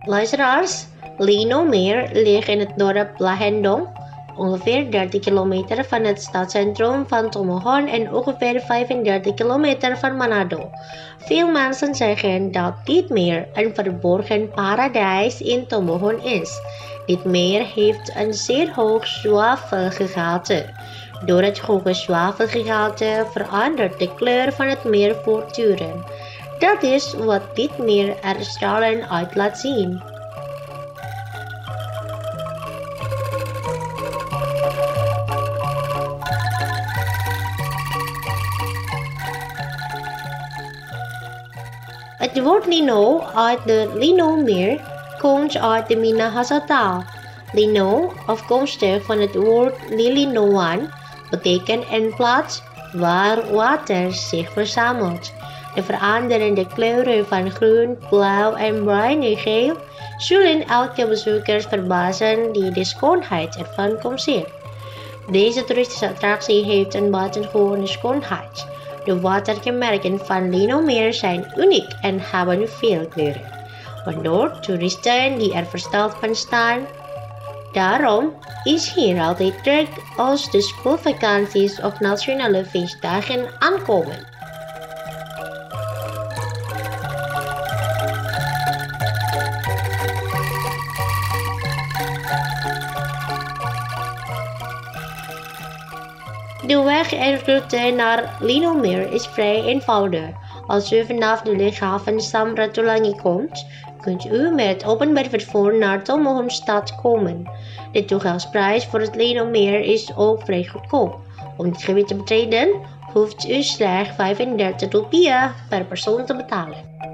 Luisteraars, Linomeer ligt in het dorp Lahendong, ongeveer 30 kilometer van het stadscentrum van Tomohon en ongeveer 35 kilometer van Manado. Veel mensen zeggen dat dit meer een verborgen paradijs in Tomohon is. Dit meer heeft een zeer hoog zwavelgehalte. Door het hoge zwavelgehalte verandert de kleur van het meer voortdurend. Dat is wat dit meer er stralen uit laat zien. Het woord lino uit de Linomeer komt uit de Minahasa-taal. Lino, afkomstig van het woord lilinoan, betekent een plaats waar water zich verzamelt. De veranderende kleuren van groen, blauw en bruin geel zullen elke bezoeker verbazen die de schoonheid ervan komt zien. Deze toeristische attractie heeft een buitengewone schoonheid. De waterkenmerken van Linomeer zijn uniek en hebben veel kleuren, waardoor toeristen die er versteld van staan. Daarom is hier altijd druk als de schoolvakanties of nationale feestdagen aankomen. De weg en route naar Linomeer is vrij eenvoudig. Als u vanaf de luchthaven Samratulangi komt, kunt u met openbaar vervoer naar Tomohon stad komen. De toegangsprijs voor het Linomeer is ook vrij goedkoop. Om het gebied te betreden, hoeft u slechts 35 rupiah per persoon te betalen.